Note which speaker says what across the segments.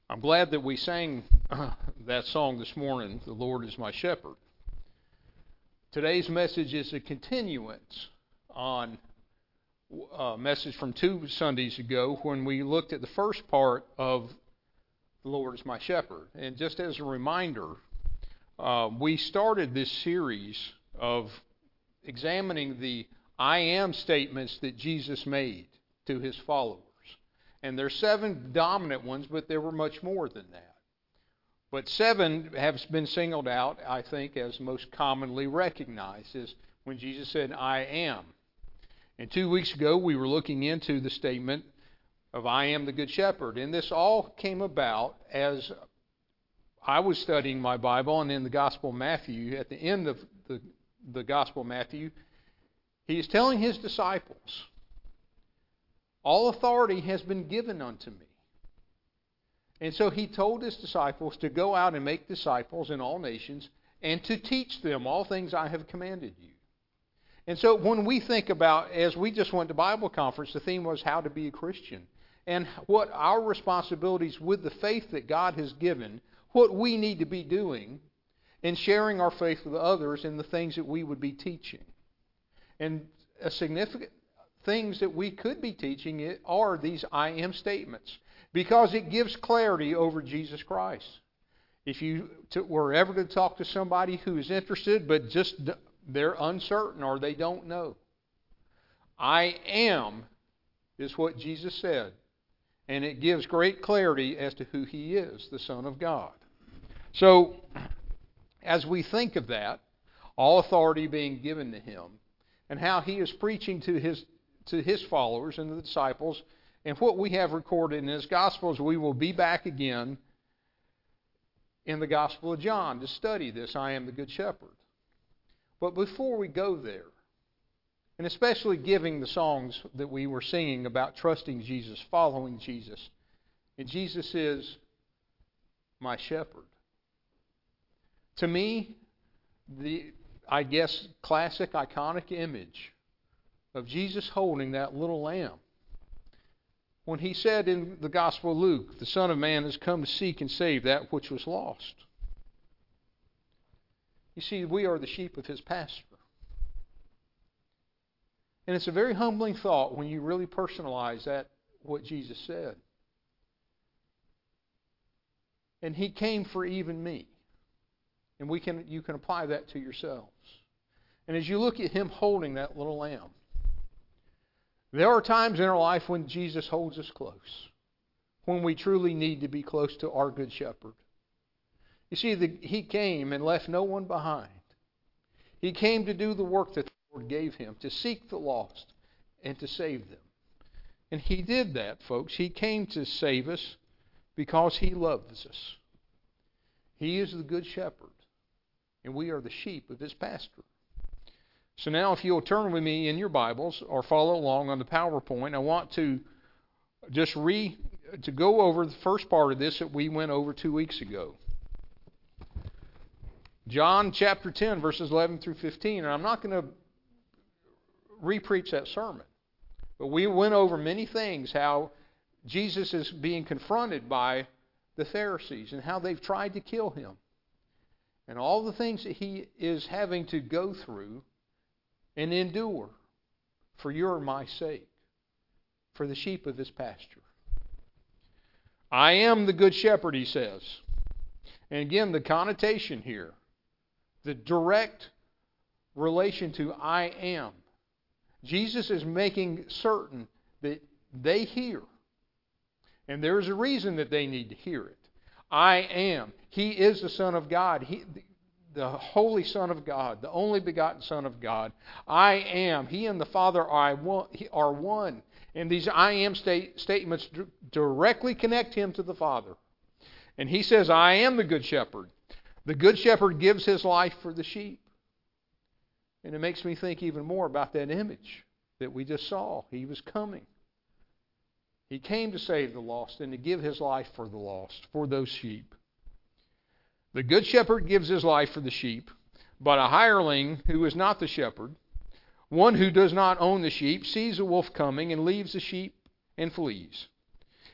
Speaker 1: I'm glad that we sang that song this morning, "The Lord is My Shepherd." Today's message is a continuance on a message from 2 Sundays ago when we looked at the first part of "The Lord is My Shepherd." And just as a reminder, we started this series of examining the I am statements that Jesus made to his followers. And there's 7 dominant ones, but there were much more than that. But 7 have been singled out, I think, as most commonly recognized, is when Jesus said, I am. And 2 weeks ago, we were looking into the statement of I am the Good Shepherd. And this all came about as I was studying my Bible, and in the Gospel of Matthew, at the end of the Gospel of Matthew, he is telling his disciples, all authority has been given unto me. And so he told his disciples to go out and make disciples in all nations and to teach them all things I have commanded you. And so when we think about, as we just went to Bible conference, the theme was how to be a Christian and what our responsibilities with the faith that God has given, what we need to be doing in sharing our faith with others and the things that we would be teaching. And a significant things that we could be teaching are these I am statements, because it gives clarity over Jesus Christ. If you were ever to talk to somebody who is interested but just they're uncertain or they don't know, I am is what Jesus said, and it gives great clarity as to who he is, the Son of God. So as we think of that, all authority being given to him, and how he is preaching to his followers and the disciples, and what we have recorded in his Gospels, we will be back again in the Gospel of John to study this, I am the Good Shepherd. But before we go there, and especially giving the songs that we were singing about trusting Jesus, following Jesus, and Jesus is my shepherd. To me, I guess, classic, iconic image of Jesus holding that little lamb. When he said in the Gospel of Luke, the Son of Man has come to seek and save that which was lost. You see, we are the sheep of his pasture. And it's a very humbling thought when you really personalize that, what Jesus said. And he came for even me. And you can apply that to yourselves. And as you look at him holding that little lamb, there are times in our life when Jesus holds us close, when we truly need to be close to our Good Shepherd. You see, he came and left no one behind. He came to do the work that the Lord gave him, to seek the lost and to save them. And he did that, folks. He came to save us because he loves us. He is the Good Shepherd, and we are the sheep of his pasture. So now if you'll turn with me in your Bibles or follow along on the PowerPoint, I want to just to go over the first part of this that we went over 2 weeks ago. John chapter 10, verses 11 through 15. And I'm not going to re-preach that sermon. But we went over many things, how Jesus is being confronted by the Pharisees and how they've tried to kill him. And all the things that he is having to go through and endure for your and my sake, for the sheep of his pasture. I am the Good Shepherd, he says. And again, the connotation here, the direct relation to I am. Jesus is making certain that they hear. And there's a reason that they need to hear it. I am. He is the Son of God. The Holy Son of God, the only begotten Son of God. I am. He and the Father are one. And these I am statements directly connect him to the Father. And he says, I am the Good Shepherd. The Good Shepherd gives his life for the sheep. And it makes me think even more about that image that we just saw. He was coming. He came to save the lost and to give his life for the lost, for those sheep. The Good Shepherd gives his life for the sheep, but a hireling who is not the shepherd, one who does not own the sheep, sees a wolf coming and leaves the sheep and flees.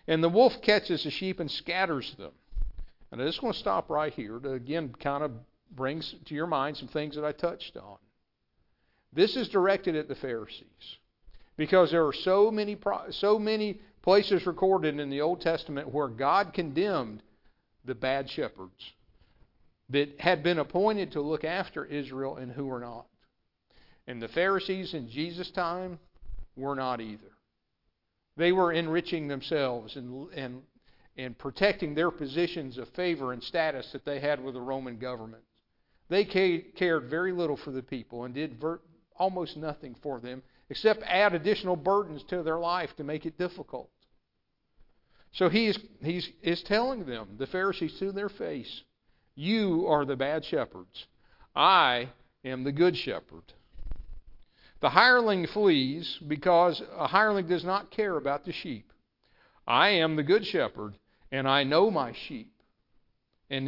Speaker 1: And the wolf catches the sheep and scatters them. And I just want to stop right here to again kind of bring to your mind some things that I touched on. This is directed at the Pharisees because there are so many places recorded in the Old Testament where God condemned the bad shepherds that had been appointed to look after Israel and who were not. And the Pharisees in Jesus' time were not either. They were enriching themselves and protecting their positions of favor and status that they had with the Roman government. They cared very little for the people and did almost nothing for them except add additional burdens to their life to make it difficult. So he is telling them, the Pharisees to their face, you are the bad shepherds. I am the good shepherd. The hireling flees because a hireling does not care about the sheep. I am the good shepherd, and I know my sheep, and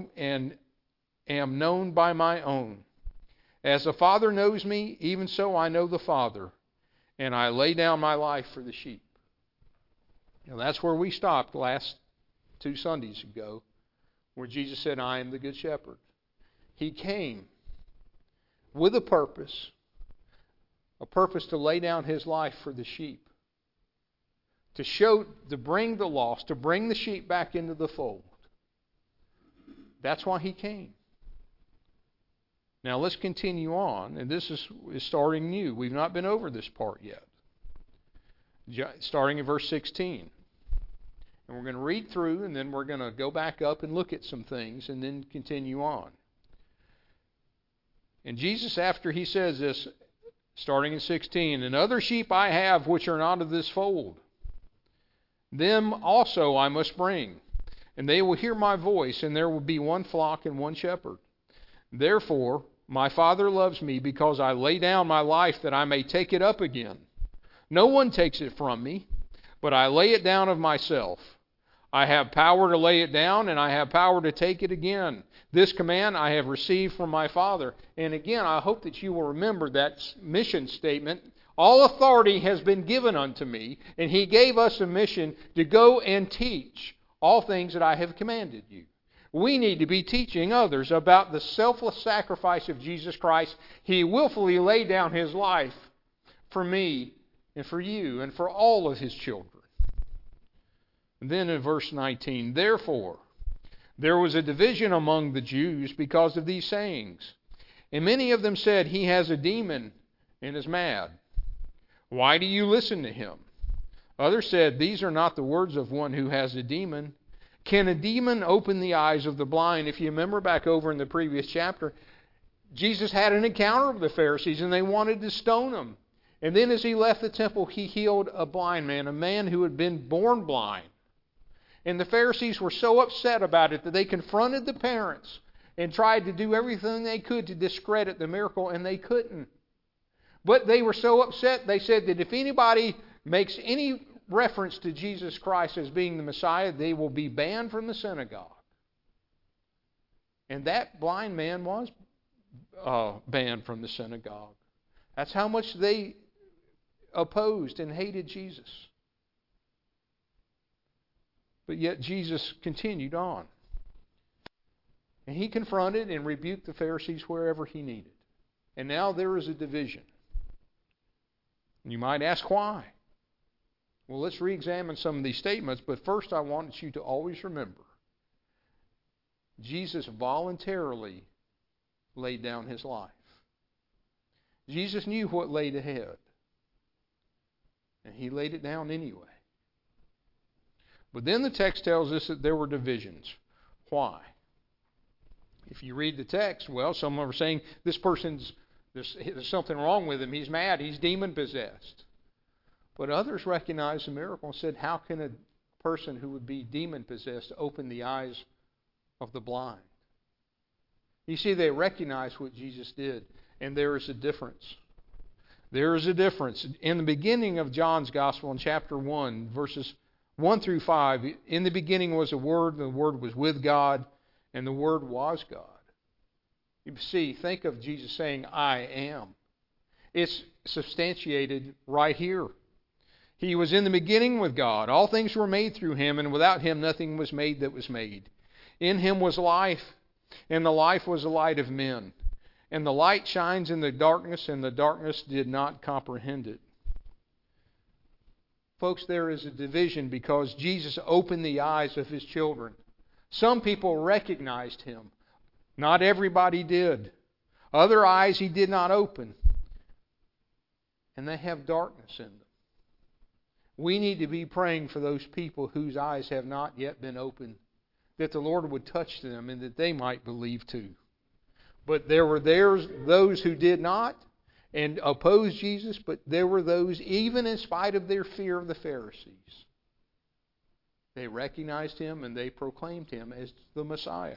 Speaker 1: am known by my own. As the Father knows me, even so I know the Father, and I lay down my life for the sheep. Now that's where we stopped last 2 Sundays ago, where Jesus said, I am the good shepherd. He came with a purpose to lay down his life for the sheep, to bring the lost, to bring the sheep back into the fold. That's why he came. Now let's continue on, and this is starting new. We've not been over this part yet. Starting in verse 16. And we're going to read through, and then we're going to go back up and look at some things, and then continue on. And Jesus, after he says this, starting in 16, and other sheep I have which are not of this fold. Them also I must bring, and they will hear my voice, and there will be one flock and one shepherd. Therefore my Father loves me, because I lay down my life that I may take it up again. No one takes it from me, but I lay it down of myself. I have power to lay it down, and I have power to take it again. This command I have received from my Father. And again, I hope that you will remember that mission statement. All authority has been given unto me, and he gave us a mission to go and teach all things that I have commanded you. We need to be teaching others about the selfless sacrifice of Jesus Christ. He willfully laid down his life for me and for you and for all of his children. And then in verse 19, therefore, there was a division among the Jews because of these sayings. And many of them said, he has a demon and is mad. Why do you listen to him? Others said, these are not the words of one who has a demon. Can a demon open the eyes of the blind? If you remember back over in the previous chapter, Jesus had an encounter with the Pharisees and they wanted to stone him. And then as he left the temple, he healed a blind man, a man who had been born blind. And the Pharisees were so upset about it that they confronted the parents and tried to do everything they could to discredit the miracle, and they couldn't. But they were so upset, they said that if anybody makes any reference to Jesus Christ as being the Messiah, they will be banned from the synagogue. And that blind man was banned from the synagogue. That's how much they opposed and hated Jesus. But yet Jesus continued on. And he confronted and rebuked the Pharisees wherever he needed. And now there is a division. You might ask why. Well, let's re-examine some of these statements, but first I want you to always remember Jesus voluntarily laid down his life. Jesus knew what laid ahead, and he laid it down anyway. But then the text tells us that there were divisions. Why? If you read the text, well, some are saying this person's there's something wrong with him. He's mad. He's demon-possessed. But others recognized the miracle and said, how can a person who would be demon-possessed open the eyes of the blind? You see, they recognized what Jesus did, and there is a difference. There is a difference. In the beginning of John's Gospel, in chapter 1, verses 1 through 5, in the beginning was a Word, and the Word was with God, and the Word was God. You see, think of Jesus saying, I am. It's substantiated right here. He was in the beginning with God. All things were made through Him, and without Him nothing was made that was made. In Him was life, and the life was the light of men. And the light shines in the darkness, and the darkness did not comprehend it. Folks, there is a division because Jesus opened the eyes of His children. Some people recognized Him. Not everybody did. Other eyes He did not open. And they have darkness in them. We need to be praying for those people whose eyes have not yet been opened, that the Lord would touch them and that they might believe too. But there were those who did not and opposed Jesus, but there were those, even in spite of their fear of the Pharisees, they recognized Him and they proclaimed Him as the Messiah.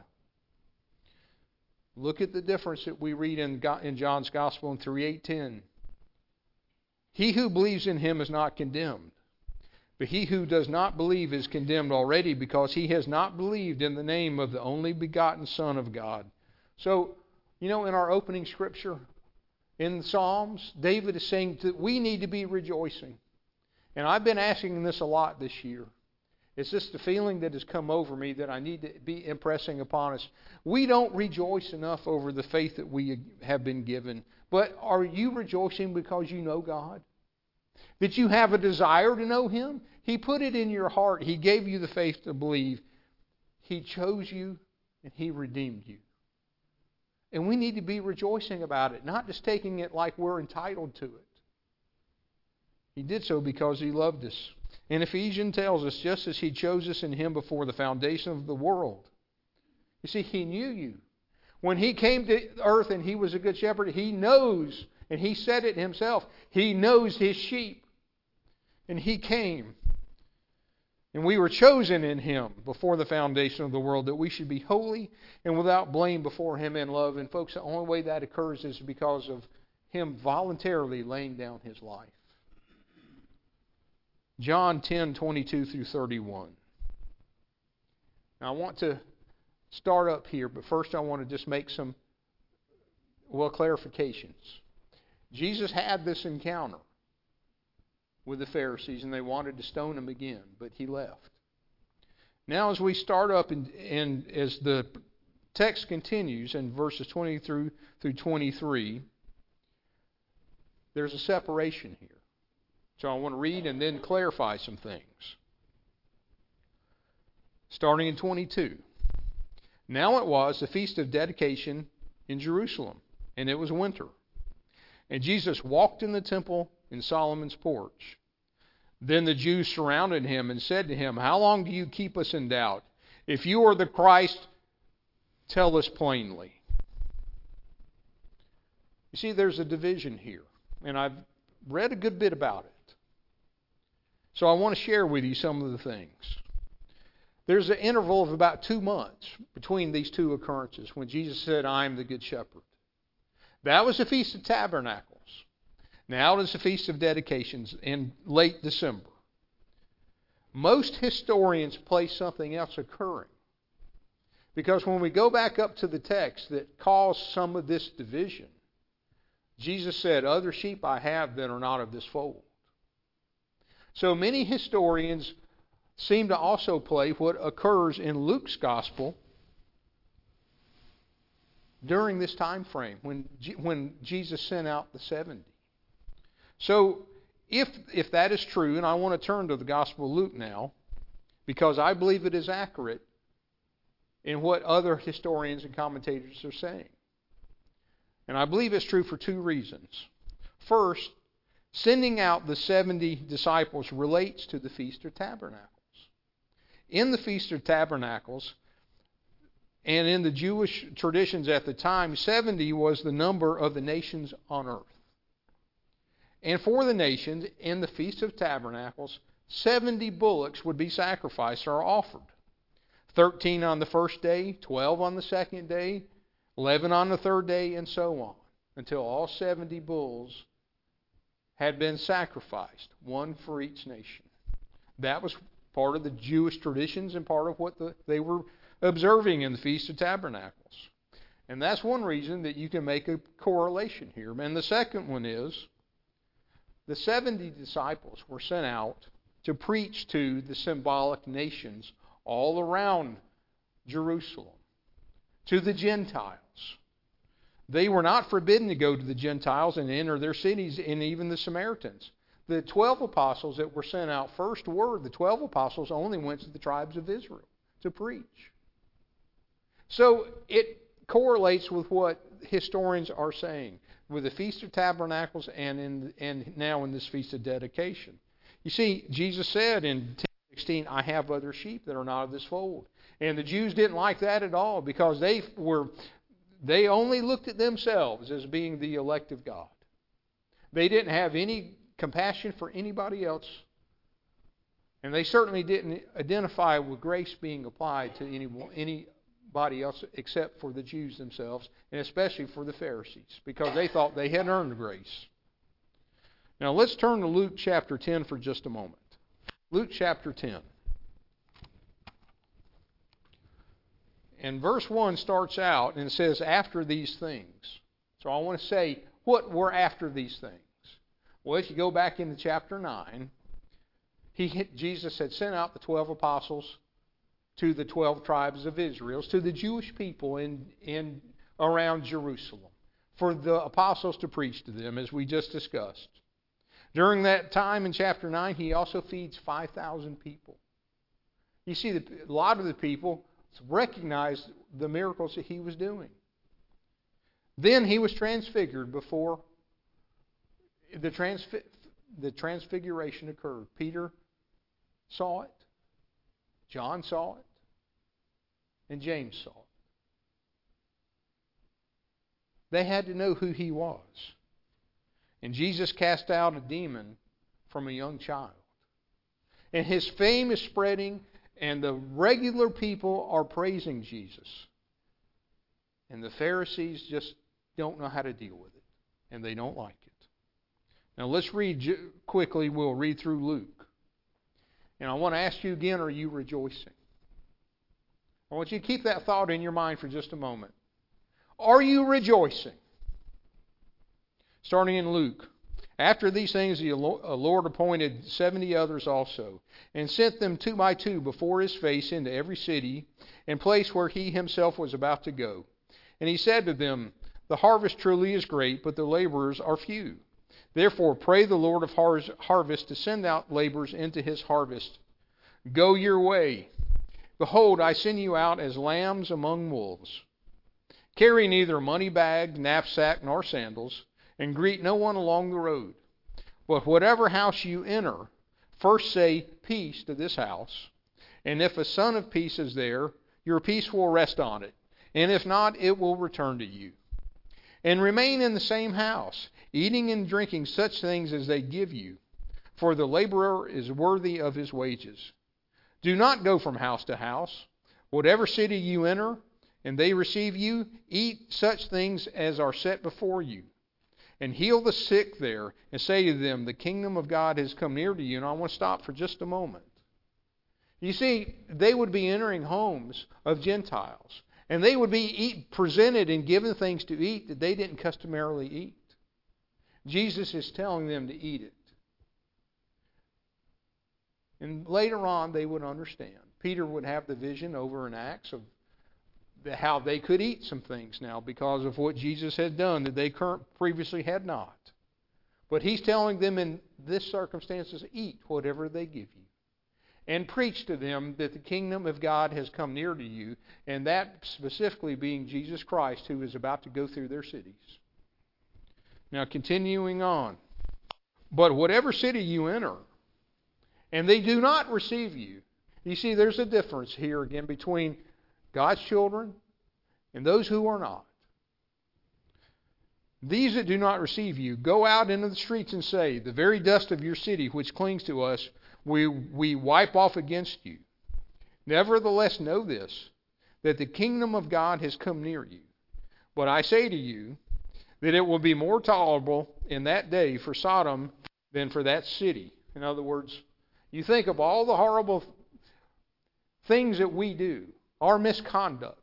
Speaker 1: Look at the difference that we read in John's Gospel in 3:8-10. He who believes in Him is not condemned, but he who does not believe is condemned already, because he has not believed in the name of the only begotten Son of God. So, in our opening scripture in the Psalms, David is saying that we need to be rejoicing. And I've been asking this a lot this year. It's just the feeling that has come over me that I need to be impressing upon us. We don't rejoice enough over the faith that we have been given. But are you rejoicing because you know God? That you have a desire to know Him? He put it in your heart. He gave you the faith to believe. He chose you and He redeemed you. And we need to be rejoicing about it, not just taking it like we're entitled to it. He did so because He loved us. And Ephesians tells us, just as He chose us in Him before the foundation of the world. You see, He knew you. When He came to earth and He was a good shepherd, He knows, and He said it Himself, He knows His sheep. And He came. And we were chosen in Him before the foundation of the world, that we should be holy and without blame before Him in love. And folks, the only way that occurs is because of Him voluntarily laying down His life. John 10:22-31. Now I want to start up here, but first I want to just make some clarifications. Jesus had this encounter with the Pharisees, and they wanted to stone Him again, but He left. Now as we start up and as the text continues in verses 20 through 23, there's a separation here. So I want to read and then clarify some things. Starting in 22. Now it was the feast of dedication in Jerusalem, and it was winter. And Jesus walked in the temple in Solomon's porch. Then the Jews surrounded Him and said to Him, "How long do you keep us in doubt? If you are the Christ, tell us plainly." You see, there's a division here, and I've read a good bit about it. So I want to share with you some of the things. There's an interval of about 2 months between these two occurrences when Jesus said, "I am the good shepherd." That was the Feast of Tabernacles. Now it is the Feast of Dedications in late December. Most historians place something else occurring. Because when we go back up to the text that caused some of this division, Jesus said, "Other sheep I have that are not of this fold." So many historians seem to also play what occurs in Luke's Gospel during this time frame when Jesus sent out the 70. So if that is true, and I want to turn to the Gospel of Luke now, because I believe it is accurate in what other historians and commentators are saying. And I believe it's true for 2 reasons. First, sending out the 70 disciples relates to the Feast of Tabernacles. In the Feast of Tabernacles, and in the Jewish traditions at the time, 70 was the number of the nations on earth. And for the nations, in the Feast of Tabernacles, 70 bullocks would be sacrificed or offered. 13 on the first day, 12 on the second day, 11 on the third day, and so on, until all 70 bulls had been sacrificed, one for each nation. That was part of the Jewish traditions and part of what they were observing in the Feast of Tabernacles. And that's one reason that you can make a correlation here. And the second one is The 70 disciples were sent out to preach to the symbolic nations all around Jerusalem, to the Gentiles. They were not forbidden to go to the Gentiles and enter their cities, and even the Samaritans. The 12 apostles that were sent out first were the 12 apostles only went to the tribes of Israel to preach. So it correlates with what historians are saying with the Feast of Tabernacles and now in this Feast of Dedication. You see, Jesus said in 10:16, I have other sheep that are not of this fold. And the Jews didn't like that at all because they only looked at themselves as being the elect of God. They didn't have any compassion for anybody else. And they certainly didn't identify with grace being applied to anybody else except for the Jews themselves, and especially for the Pharisees, because they thought they had earned grace. Now let's turn to Luke chapter 10 for just a moment. Luke chapter 10. And verse 1 starts out and it says, after these things. So I want to say, what were after these things? Well, if you go back into chapter 9, Jesus had sent out the 12 apostles to the 12 tribes of Israel, to the Jewish people in around Jerusalem, for the apostles to preach to them, as we just discussed. During that time in chapter 9, he also feeds 5,000 people. You see, a lot of the people recognized the miracles that he was doing. Then he was transfigured before the transfiguration occurred. Peter saw it, John saw it, and James saw it. They had to know who he was. And Jesus cast out a demon from a young child. And his fame is spreading, and the regular people are praising Jesus. And the Pharisees just don't know how to deal with it, and they don't like it. Now let's read quickly. We'll read through Luke. And I want to ask you again, are you rejoicing? I want you to keep that thought in your mind for just a moment. Are you rejoicing? Starting in Luke. After these things, the Lord appointed 70 others also, and sent them 2 by 2 before his face into every city and place where he himself was about to go. And he said to them, the harvest truly is great, but the laborers are few. Therefore pray the Lord of harvest to send out laborers into his harvest. Go your way. Behold, I send you out as lambs among wolves. Carry neither money bag, knapsack, nor sandals, and greet no one along the road. But whatever house you enter, first say, peace to this house. And if a son of peace is there, your peace will rest on it. And if not, it will return to you. And remain in the same house, eating and drinking such things as they give you. For the laborer is worthy of his wages. Do not go from house to house. Whatever city you enter, and they receive you, eat such things as are set before you. And heal the sick there, and say to them, the kingdom of God has come near to you. And I want to stop for just a moment. You see, they would be entering homes of Gentiles. And they would be presented and given things to eat that they didn't customarily eat. Jesus is telling them to eat it. And later on, they would understand. Peter would have the vision over in Acts of how they could eat some things now because of what Jesus had done that they previously had not. But he's telling them in this circumstances, eat whatever they give you. And preach to them that the kingdom of God has come near to you, and that specifically being Jesus Christ, who is about to go through their cities. Now, continuing on. But whatever city you enter, and they do not receive you. You see, there's a difference here again between God's children and those who are not. These that do not receive you, go out into the streets and say, the very dust of your city which clings to us, we wipe off against you. Nevertheless, know this, that the kingdom of God has come near you. But I say to you that it will be more tolerable in that day for Sodom than for that city. In other words, you think of all the horrible things that we do, our misconduct.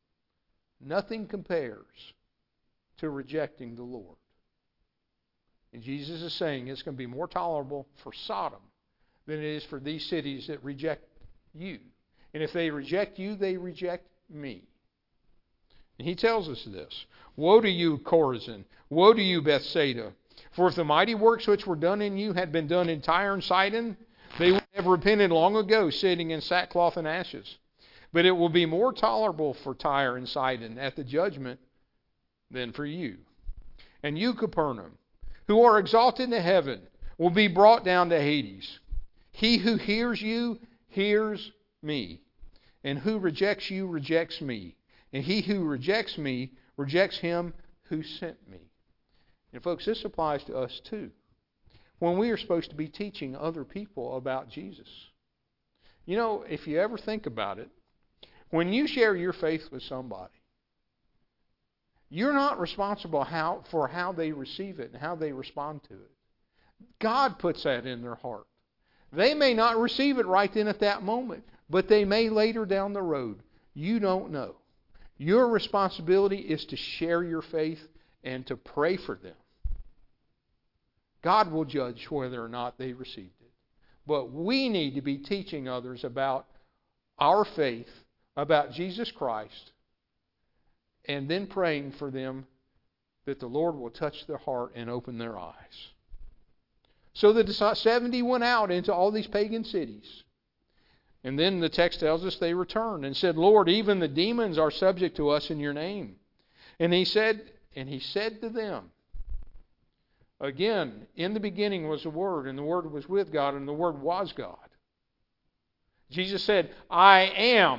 Speaker 1: Nothing compares to rejecting the Lord. And Jesus is saying it's going to be more tolerable for Sodom than it is for these cities that reject you. And if they reject you, they reject me. And he tells us this. Woe to you, Chorazin! Woe to you, Bethsaida! For if the mighty works which were done in you had been done in Tyre and Sidon, they would have repented long ago, sitting in sackcloth and ashes. But it will be more tolerable for Tyre and Sidon at the judgment than for you. And you, Capernaum, who are exalted into heaven, will be brought down to Hades. He who hears you hears me, and who rejects you rejects me. And he who rejects me rejects him who sent me. And folks, this applies to us too. When we are supposed to be teaching other people about Jesus. You know, if you ever think about it, when you share your faith with somebody, you're not responsible for how they receive it and how they respond to it. God puts that in their heart. They may not receive it right then at that moment, but they may later down the road. You don't know. Your responsibility is to share your faith and to pray for them. God will judge whether or not they received it. But we need to be teaching others about our faith, about Jesus Christ, and then praying for them that the Lord will touch their heart and open their eyes. So the 70 went out into all these pagan cities. And then the text tells us they returned and said, Lord, even the demons are subject to us in your name. And he said to them, again, in the beginning was the Word, and the Word was with God, and the Word was God. Jesus said, I am.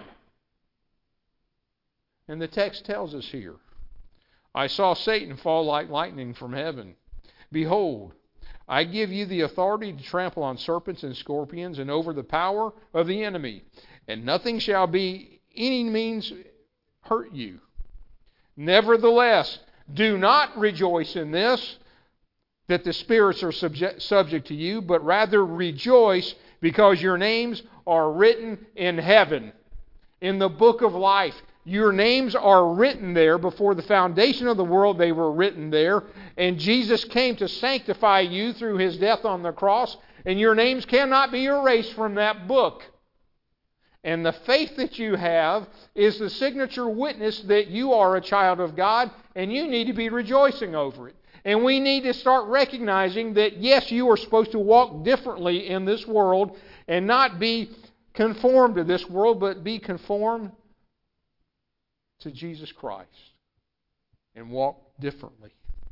Speaker 1: And the text tells us here, I saw Satan fall like lightning from heaven. Behold, I give you the authority to trample on serpents and scorpions and over the power of the enemy, and nothing shall be any means hurt you. Nevertheless, do not rejoice in this, that the spirits are subject to you, but rather rejoice because your names are written in heaven, in the book of life. Your names are written there. Before the foundation of the world, they were written there. And Jesus came to sanctify you through His death on the cross. And your names cannot be erased from that book. And the faith that you have is the signature witness that you are a child of God. And you need to be rejoicing over it. And we need to start recognizing that, yes, you are supposed to walk differently in this world and not be conformed to this world, but be conformed to Jesus Christ and walk differently.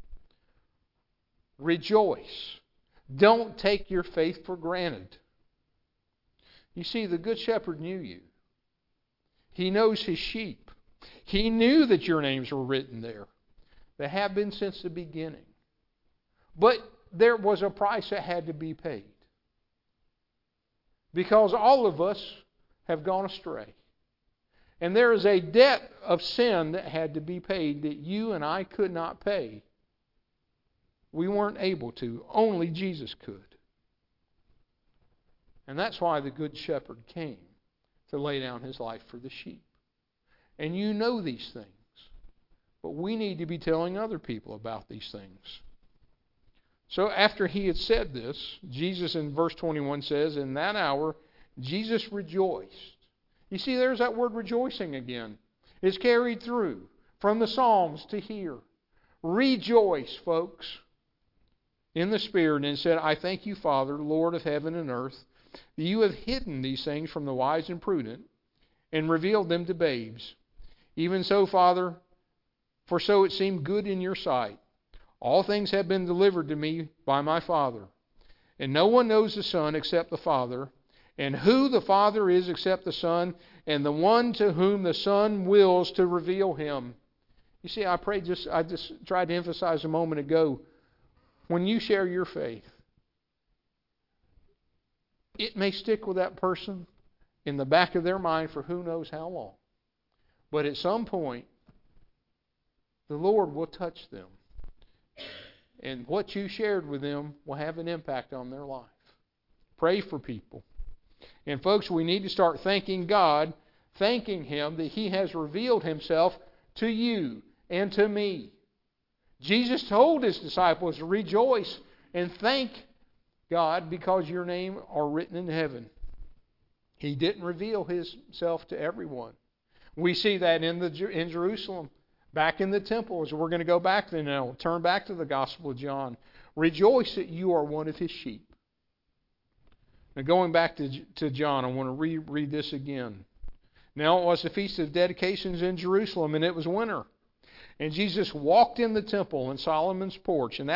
Speaker 1: Rejoice. Don't take your faith for granted. You see, the Good Shepherd knew you. He knows His sheep. He knew that your names were written there. They have been since the beginning. But there was a price that had to be paid. Because all of us have gone astray. And there is a debt of sin that had to be paid that you and I could not pay. We weren't able to. Only Jesus could. And that's why the Good Shepherd came to lay down His life for the sheep. And you know these things. But we need to be telling other people about these things. So after He had said this, Jesus in verse 21 says, in that hour Jesus rejoiced. You see, there's that word rejoicing again. It's carried through from the Psalms to here. Rejoice, folks, in the Spirit, and said, I thank you, Father, Lord of heaven and earth, that you have hidden these things from the wise and prudent and revealed them to babes. Even so, Father, for so it seemed good in your sight. All things have been delivered to me by my Father. And no one knows the Son except the Father, and who the Father is except the Son, and the one to whom the Son wills to reveal Him. You see, I just tried to emphasize a moment ago, when you share your faith, it may stick with that person in the back of their mind for who knows how long. But at some point, the Lord will touch them. And what you shared with them will have an impact on their life. Pray for people. And folks, we need to start thanking God, thanking Him that He has revealed Himself to you and to me. Jesus told His disciples, rejoice, and thank God because your name are written in heaven. He didn't reveal Himself to everyone. We see that in Jerusalem, back in the temple, as we're going to go back there now. Turn back to the Gospel of John. Rejoice that you are one of His sheep. Now going back to John, I want to reread this again. Now it was the Feast of Dedications in Jerusalem, and it was winter. And Jesus walked in the temple in Solomon's porch, and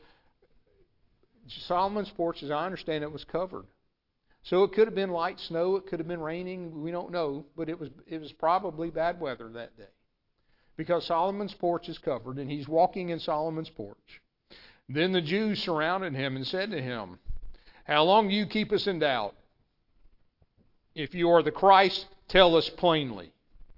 Speaker 1: Solomon's porch, as I understand it, was covered. So it could have been light snow, it could have been raining, we don't know, but it was probably bad weather that day. Because Solomon's porch is covered, and He's walking in Solomon's porch. Then the Jews surrounded Him and said to Him, "How long do you keep us in doubt? If you are the Christ, tell us plainly."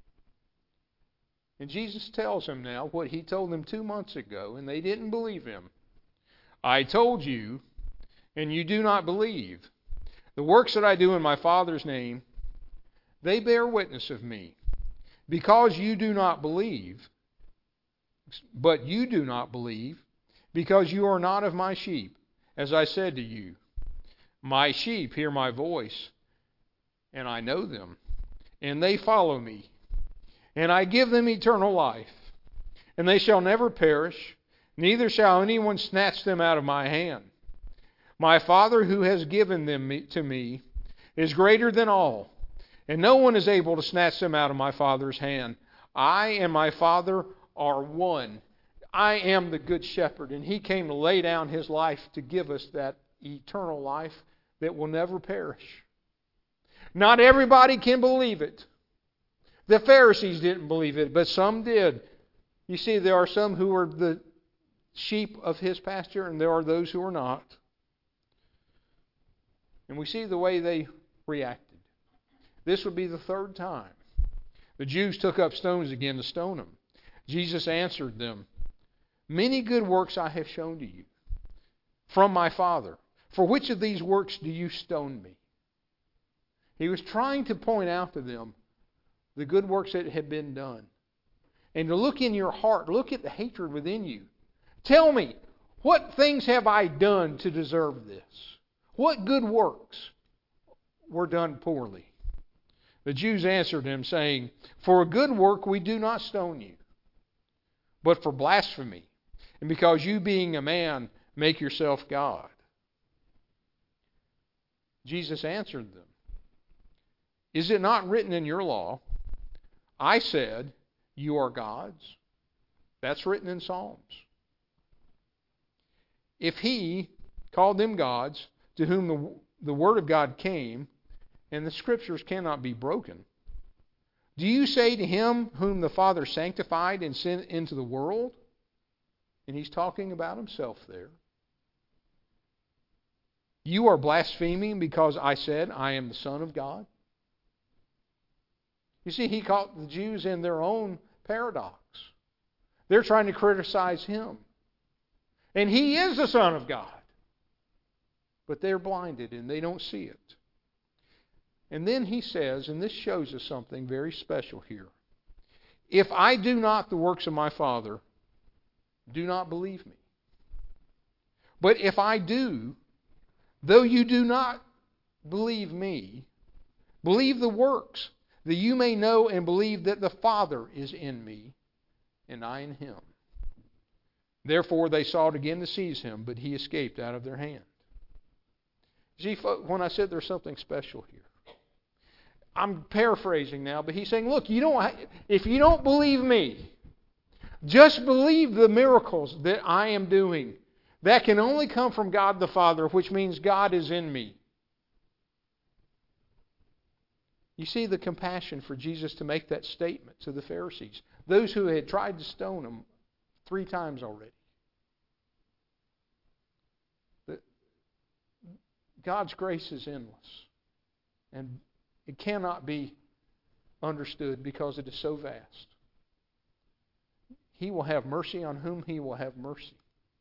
Speaker 1: And Jesus tells them now what He told them 2 months ago, and they didn't believe Him. "I told you, and you do not believe. The works that I do in my Father's name, they bear witness of me. Because you do not believe, but you do not believe, because you are not of my sheep, as I said to you. My sheep hear my voice, and I know them, and they follow me. And I give them eternal life, and they shall never perish, neither shall anyone snatch them out of my hand. My Father who has given them to me is greater than all, and no one is able to snatch them out of my Father's hand. I and my Father are one." I am the Good Shepherd, and He came to lay down His life to give us that eternal life that will never perish. Not everybody can believe it. The Pharisees didn't believe it, but some did. You see, there are some who are the sheep of His pasture, and there are those who are not. And we see the way they reacted. This would be the third time. The Jews took up stones again to stone Him. Jesus answered them, "Many good works I have shown to you from my Father. For which of these works do you stone me?" He was trying to point out to them the good works that had been done. And to look in your heart, look at the hatred within you. Tell me, what things have I done to deserve this? What good works were done poorly? The Jews answered Him, saying, "For a good work we do not stone you, but for blasphemy, and because you, being a man, make yourself God." Jesus answered them, "Is it not written in your law, I said, you are gods?" That's written in Psalms. If He called them gods, to whom the Word of God came, and the Scriptures cannot be broken, do you say to Him whom the Father sanctified and sent into the world? And He's talking about Himself there. You are blaspheming because I said I am the Son of God? You see, He caught the Jews in their own paradox. They're trying to criticize Him. And He is the Son of God. But they're blinded and they don't see it. And then He says, and this shows us something very special here. If I do not the works of my Father, do not believe me. But if I do, though you do not believe me, believe the works, that you may know and believe that the Father is in me, and I in Him. Therefore they sought again to seize Him, but He escaped out of their hand. See, when I said there's something special here, I'm paraphrasing now, but He's saying, look, if you don't believe me, just believe the miracles that I am doing. That can only come from God the Father, which means God is in me. You see the compassion for Jesus to make that statement to the Pharisees, those who had tried to stone Him 3 times already. God's grace is endless, and it cannot be understood because it is so vast. He will have mercy on whom He will have mercy.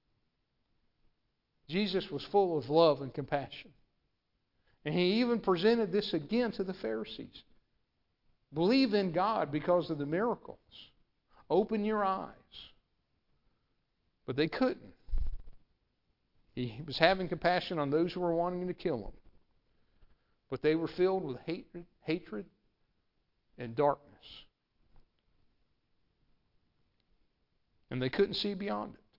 Speaker 1: Jesus was full of love and compassion. And He even presented this again to the Pharisees. Believe in God because of the miracles. Open your eyes. But they couldn't. He was having compassion on those who were wanting to kill him. But they were filled with hatred and darkness. And they couldn't see beyond it.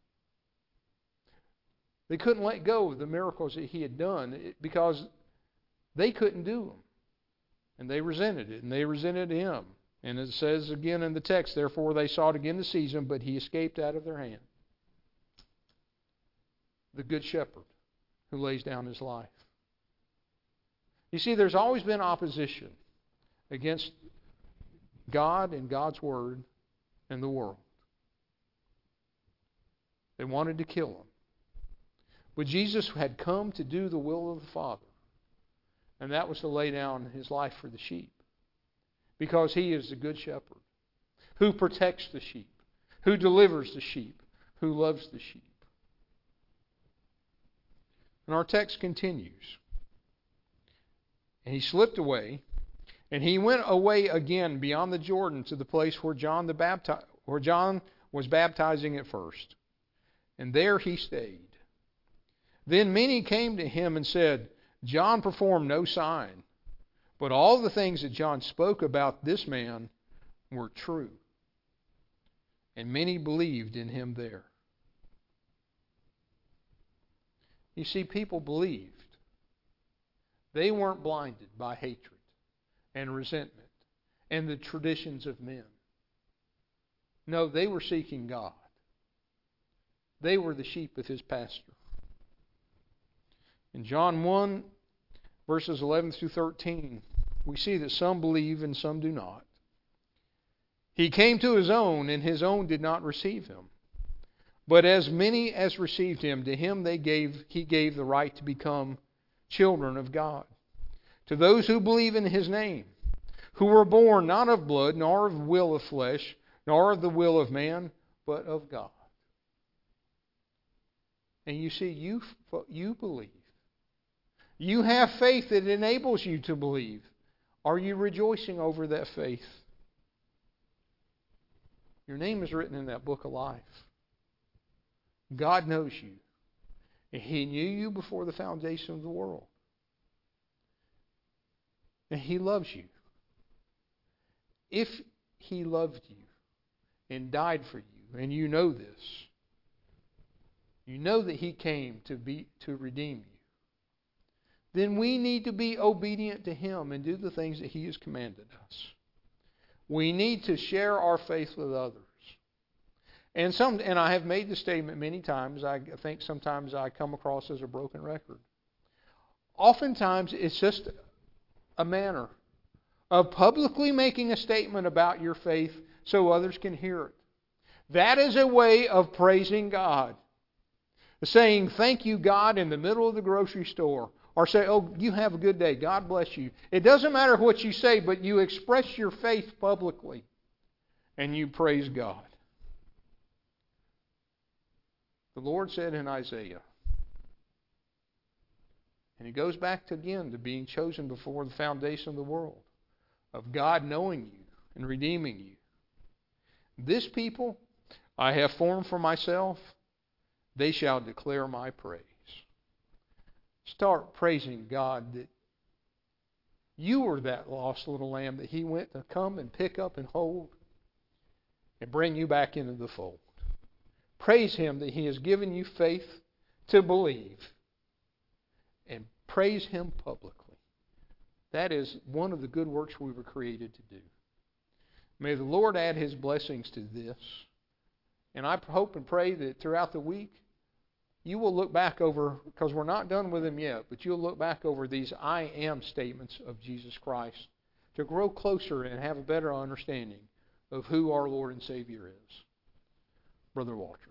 Speaker 1: They couldn't let go of the miracles that he had done because they couldn't do them. And they resented it, and they resented him. And it says again in the text, therefore they sought again to seize him, but he escaped out of their hand. The good shepherd who lays down his life. You see, there's always been opposition against God and God's Word and the world. They wanted to kill him. But Jesus had come to do the will of the Father. And that was to lay down his life for the sheep. Because he is the good shepherd who protects the sheep, who delivers the sheep, who loves the sheep. And our text continues. And he slipped away, and he went away again beyond the Jordan to the place where John was baptizing at first. And there he stayed. Then many came to him and said, John performed no sign, but all the things that John spoke about this man were true. And many believed in him there. You see, people believed. They weren't blinded by hatred and resentment and the traditions of men. No, they were seeking God. They were the sheep of his pasture. In John 1, verses 11 through 13, we see that some believe and some do not. He came to his own, and his own did not receive him. But as many as received him, to him he gave the right to become children of God. To those who believe in his name, who were born not of blood, nor of will of flesh, nor of the will of man, but of God. And you see, you believe. You have faith that enables you to believe. Are you rejoicing over that faith? Your name is written in that book of life. God knows you. And he knew you before the foundation of the world. And he loves you. If he loved you and died for you, and you know this, you know that he came to redeem you, then we need to be obedient to him and do the things that he has commanded us. We need to share our faith with others. And I have made the statement many times. I think sometimes I come across as a broken record. Oftentimes it's just a manner of publicly making a statement about your faith so others can hear it. That is a way of praising God. Saying, thank you, God, in the middle of the grocery store. Or say, oh, you have a good day. God bless you. It doesn't matter what you say, but you express your faith publicly. And you praise God. The Lord said in Isaiah, and he goes back again to being chosen before the foundation of the world, of God knowing you and redeeming you. This people I have formed for myself, they shall declare my praise. Start praising God that you were that lost little lamb that he went to come and pick up and hold and bring you back into the fold. Praise him that he has given you faith to believe. And praise him publicly. That is one of the good works we were created to do. May the Lord add his blessings to this. And I hope and pray that throughout the week, you will look back over, because we're not done with them yet, but you'll look back over these I am statements of Jesus Christ to grow closer and have a better understanding of who our Lord and Savior is. Brother Walter.